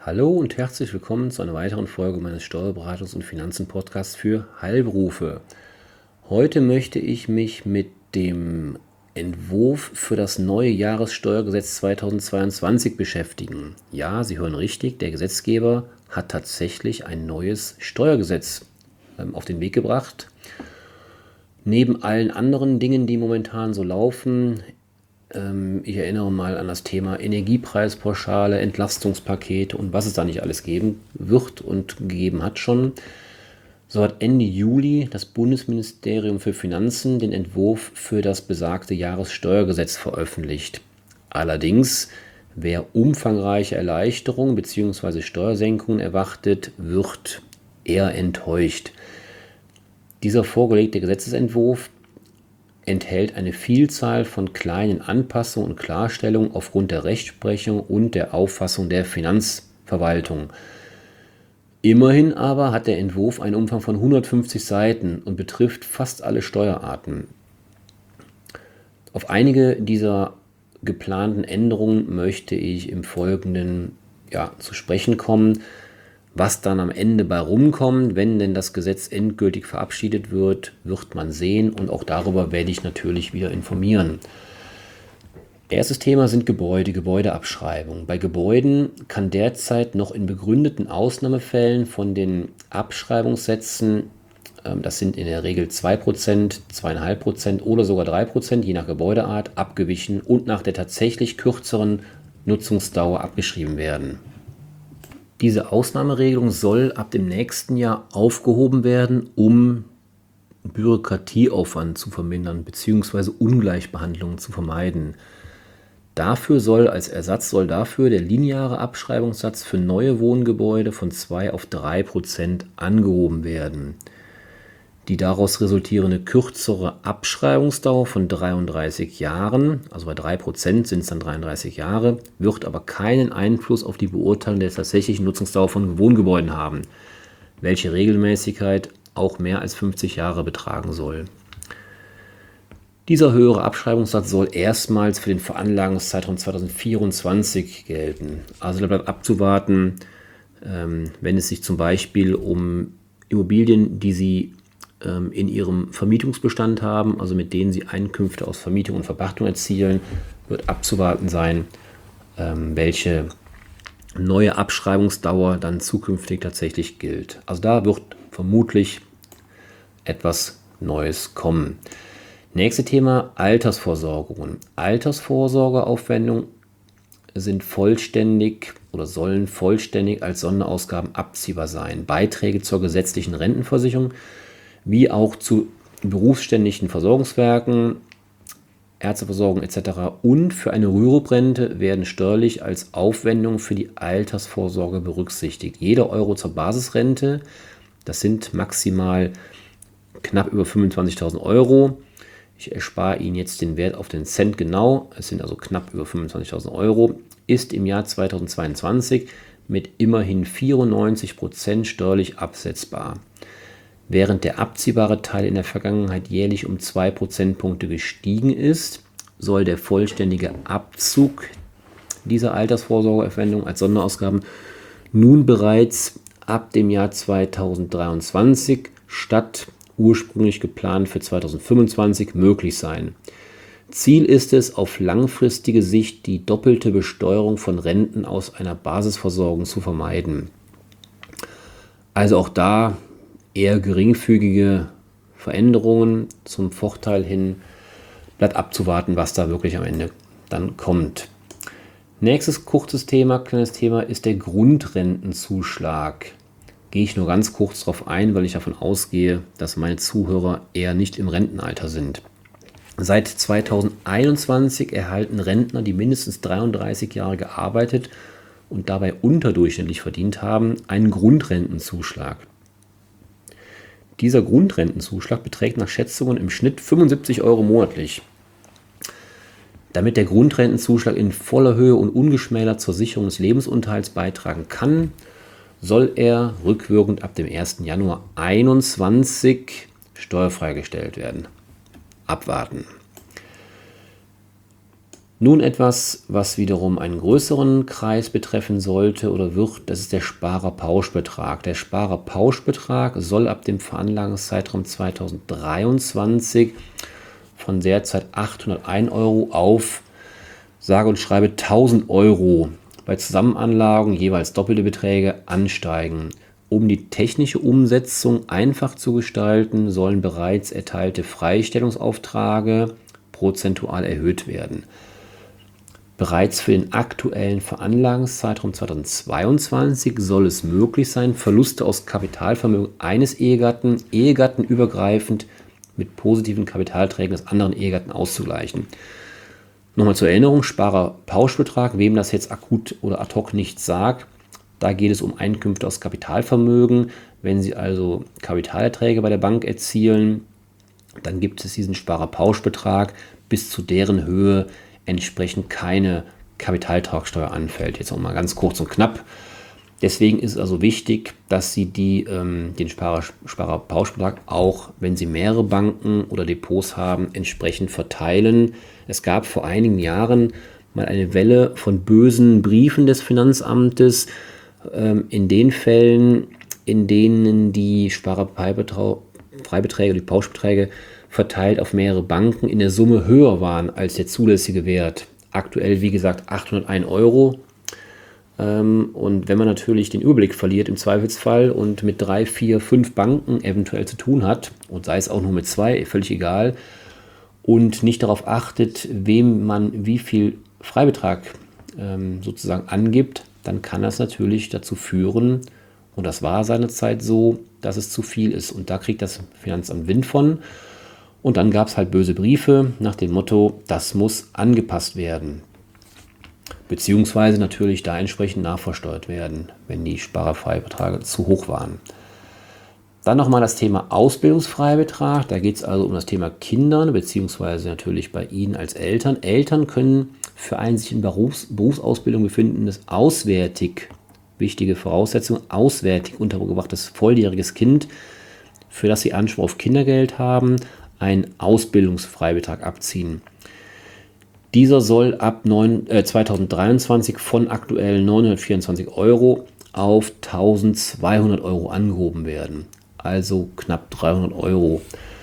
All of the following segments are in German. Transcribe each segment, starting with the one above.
Hallo und herzlich willkommen zu einer weiteren Folge meines Steuerberatungs- und Finanzen-Podcasts für Heilberufe. Heute möchte ich mich mit dem Entwurf für das neue Jahressteuergesetz 2022 beschäftigen. Ja, Sie hören richtig, der Gesetzgeber hat tatsächlich ein neues Steuergesetz auf den Weg gebracht. Neben allen anderen Dingen, die momentan so laufen, ich erinnere mal an das Thema Energiepreispauschale, Entlastungspakete und was es da nicht alles geben wird und gegeben hat schon. So hat Ende Juli das Bundesministerium für Finanzen den Entwurf für das besagte Jahressteuergesetz veröffentlicht. Allerdings, wer umfangreiche Erleichterungen bzw. Steuersenkungen erwartet, wird eher enttäuscht. Dieser vorgelegte Gesetzesentwurf enthält eine Vielzahl von kleinen Anpassungen und Klarstellungen aufgrund der Rechtsprechung und der Auffassung der Finanzverwaltung. Immerhin aber hat der Entwurf einen Umfang von 150 Seiten und betrifft fast alle Steuerarten. Auf einige dieser geplanten Änderungen möchte ich im Folgenden zu sprechen kommen. Was dann am Ende bei rumkommt, wenn denn das Gesetz endgültig verabschiedet wird, wird man sehen und auch darüber werde ich natürlich wieder informieren. Erstes Thema sind Gebäudeabschreibung. Bei Gebäuden kann derzeit noch in begründeten Ausnahmefällen von den Abschreibungssätzen, das sind in der Regel 2%, 2,5% oder sogar 3%, je nach Gebäudeart, abgewichen und nach der tatsächlich kürzeren Nutzungsdauer abgeschrieben werden. Diese Ausnahmeregelung soll ab dem nächsten Jahr aufgehoben werden, um Bürokratieaufwand zu vermindern bzw. Ungleichbehandlungen zu vermeiden. Als Ersatz soll dafür der lineare Abschreibungssatz für neue Wohngebäude von 2 auf 3% angehoben werden. Die daraus resultierende kürzere Abschreibungsdauer von 33 Jahren, also bei 3% sind es dann 33 Jahre, wird aber keinen Einfluss auf die Beurteilung der tatsächlichen Nutzungsdauer von Wohngebäuden haben, welche Regelmäßigkeit auch mehr als 50 Jahre betragen soll. Dieser höhere Abschreibungssatz soll erstmals für den Veranlagungszeitraum 2024 gelten. Also da bleibt abzuwarten, wenn es sich zum Beispiel um Immobilien, die Sie in Ihrem Vermietungsbestand haben, also mit denen Sie Einkünfte aus Vermietung und Verpachtung erzielen, wird abzuwarten sein, welche neue Abschreibungsdauer dann zukünftig tatsächlich gilt. Also da wird vermutlich etwas Neues kommen. Nächstes Thema: Altersvorsorgungen. Altersvorsorgeaufwendungen sind vollständig oder sollen vollständig als Sonderausgaben abziehbar sein. Beiträge zur gesetzlichen Rentenversicherung wie auch zu berufsständischen Versorgungswerken, Ärzteversorgung etc. und für eine Rürup-Rente werden steuerlich als Aufwendung für die Altersvorsorge berücksichtigt. Jeder Euro zur Basisrente, das sind maximal knapp über 25.000 Euro. Ich erspare Ihnen jetzt den Wert auf den Cent genau, es sind also knapp über 25.000 Euro, ist im Jahr 2022 mit immerhin 94% steuerlich absetzbar. Während der abziehbare Teil in der Vergangenheit jährlich um 2 Prozentpunkte gestiegen ist, soll der vollständige Abzug dieser Altersvorsorgeaufwendung als Sonderausgaben nun bereits ab dem Jahr 2023 statt ursprünglich geplant für 2025 möglich sein. Ziel ist es, auf langfristige Sicht die doppelte Besteuerung von Renten aus einer Basisversorgung zu vermeiden. Also auch da eher geringfügige Veränderungen zum Vorteil hin. Bleibt abzuwarten, was da wirklich am Ende dann kommt. Nächstes kleines Thema ist der Grundrentenzuschlag. Gehe ich nur ganz kurz darauf ein, weil ich davon ausgehe, dass meine Zuhörer eher nicht im Rentenalter sind. Seit 2021 erhalten Rentner, die mindestens 33 Jahre gearbeitet und dabei unterdurchschnittlich verdient haben, einen Grundrentenzuschlag. Dieser Grundrentenzuschlag beträgt nach Schätzungen im Schnitt 75 Euro monatlich. Damit der Grundrentenzuschlag in voller Höhe und ungeschmälert zur Sicherung des Lebensunterhalts beitragen kann, soll er rückwirkend ab dem 1. Januar 2021 steuerfrei gestellt werden. Abwarten. Nun etwas, was wiederum einen größeren Kreis betreffen sollte oder wird, das ist der Sparerpauschbetrag. Der Sparerpauschbetrag soll ab dem Veranlagungszeitraum 2023 von derzeit 801 Euro auf sage und schreibe 1000 Euro bei Zusammenanlagen jeweils doppelte Beträge ansteigen. Um die technische Umsetzung einfach zu gestalten, sollen bereits erteilte Freistellungsaufträge prozentual erhöht werden. Bereits für den aktuellen Veranlagungszeitraum 2022 soll es möglich sein, Verluste aus Kapitalvermögen eines Ehegatten ehegattenübergreifend mit positiven Kapitalträgen des anderen Ehegatten auszugleichen. Nochmal zur Erinnerung, Sparerpauschbetrag, wem das jetzt akut oder ad hoc nichts sagt, da geht es um Einkünfte aus Kapitalvermögen. Wenn Sie also Kapitalerträge bei der Bank erzielen, dann gibt es diesen Sparerpauschbetrag, bis zu deren Höhe entsprechend keine Kapitaltragssteuer anfällt. Jetzt auch mal ganz kurz und knapp. Deswegen ist es also wichtig, dass Sie den Sparerpauschbetrag auch, wenn Sie mehrere Banken oder Depots haben, entsprechend verteilen. Es gab vor einigen Jahren mal eine Welle von bösen Briefen des Finanzamtes in den Fällen, in denen die Sparerfreibeträge, die Pauschbeträge verteilt auf mehrere Banken in der Summe höher waren als der zulässige Wert. Aktuell, wie gesagt, 801 Euro. Und wenn man natürlich den Überblick verliert im Zweifelsfall und mit 3, 4, 5 Banken eventuell zu tun hat, und sei es auch nur mit 2, völlig egal, und nicht darauf achtet, wem man wie viel Freibetrag sozusagen angibt, dann kann das natürlich dazu führen, und das war seinerzeit so, dass es zu viel ist. Und da kriegt das Finanzamt Wind von. Und dann gab es halt böse Briefe nach dem Motto, das muss angepasst werden. Beziehungsweise natürlich da entsprechend nachversteuert werden, wenn die Sparerfreibeträge zu hoch waren. Dann nochmal das Thema Ausbildungsfreibetrag. Da geht es also um das Thema Kindern, beziehungsweise natürlich bei Ihnen als Eltern. Eltern können für ein sich in Berufsausbildung befindendes auswärtig, wichtige Voraussetzung, auswärtig untergebrachtes volljähriges Kind, für das sie Anspruch auf Kindergeld haben, einen Ausbildungsfreibetrag abziehen. Dieser soll ab 2023 von aktuell 924 Euro auf 1200 Euro angehoben werden. Also knapp 300 Euro.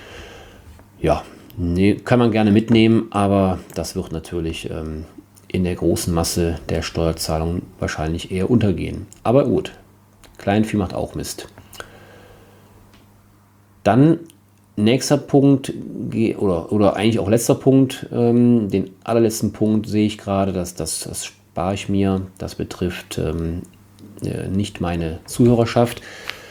Ja, kann man gerne mitnehmen, aber das wird natürlich in der großen Masse der Steuerzahlungen wahrscheinlich eher untergehen. Aber gut, Kleinvieh macht auch Mist. Dann nächster Punkt, oder eigentlich auch letzter Punkt, den allerletzten Punkt sehe ich gerade, das spare ich mir, das betrifft nicht meine Zuhörerschaft.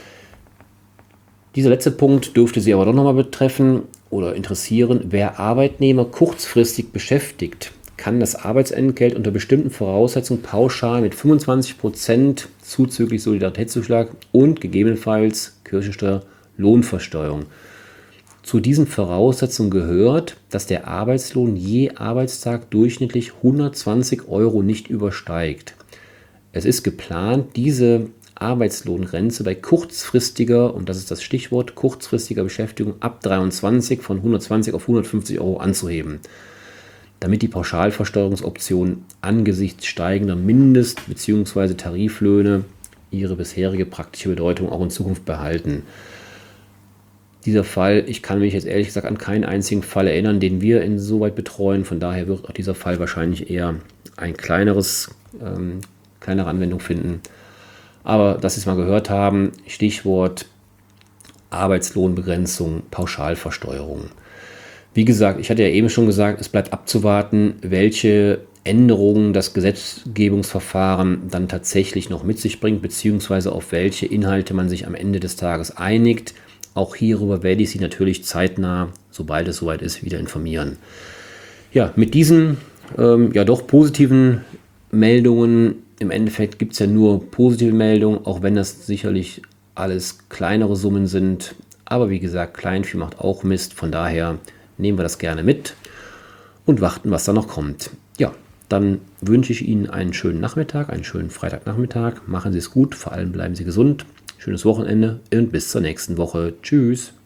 Dieser letzte Punkt dürfte Sie aber doch nochmal betreffen oder interessieren. Wer Arbeitnehmer kurzfristig beschäftigt, kann das Arbeitsentgelt unter bestimmten Voraussetzungen pauschal mit 25% zuzüglich Solidaritätszuschlag und gegebenenfalls Kirchensteuer, Lohnversteuerung. Zu diesen Voraussetzungen gehört, dass der Arbeitslohn je Arbeitstag durchschnittlich 120 Euro nicht übersteigt. Es ist geplant, diese Arbeitslohngrenze bei kurzfristiger, und das ist das Stichwort, kurzfristiger Beschäftigung ab 23 von 120 auf 150 Euro anzuheben, damit die Pauschalversteuerungsoptionen angesichts steigender Mindest- bzw. Tariflöhne ihre bisherige praktische Bedeutung auch in Zukunft behalten. Dieser Fall, ich kann mich jetzt ehrlich gesagt an keinen einzigen Fall erinnern, den wir insoweit betreuen. Von daher wird auch dieser Fall wahrscheinlich eher ein kleinere Anwendung finden. Aber dass Sie es mal gehört haben, Stichwort Arbeitslohnbegrenzung, Pauschalversteuerung. Wie gesagt, ich hatte ja eben schon gesagt, es bleibt abzuwarten, welche Änderungen das Gesetzgebungsverfahren dann tatsächlich noch mit sich bringt, beziehungsweise auf welche Inhalte man sich am Ende des Tages einigt. Auch hierüber werde ich Sie natürlich zeitnah, sobald es soweit ist, wieder informieren. Ja, mit diesen doch positiven Meldungen, im Endeffekt gibt es ja nur positive Meldungen, auch wenn das sicherlich alles kleinere Summen sind. Aber wie gesagt, Kleinvieh macht auch Mist, von daher nehmen wir das gerne mit und warten, was da noch kommt. Ja, dann wünsche ich Ihnen einen schönen Nachmittag, einen schönen Freitagnachmittag. Machen Sie es gut, vor allem bleiben Sie gesund. Schönes Wochenende und bis zur nächsten Woche. Tschüss.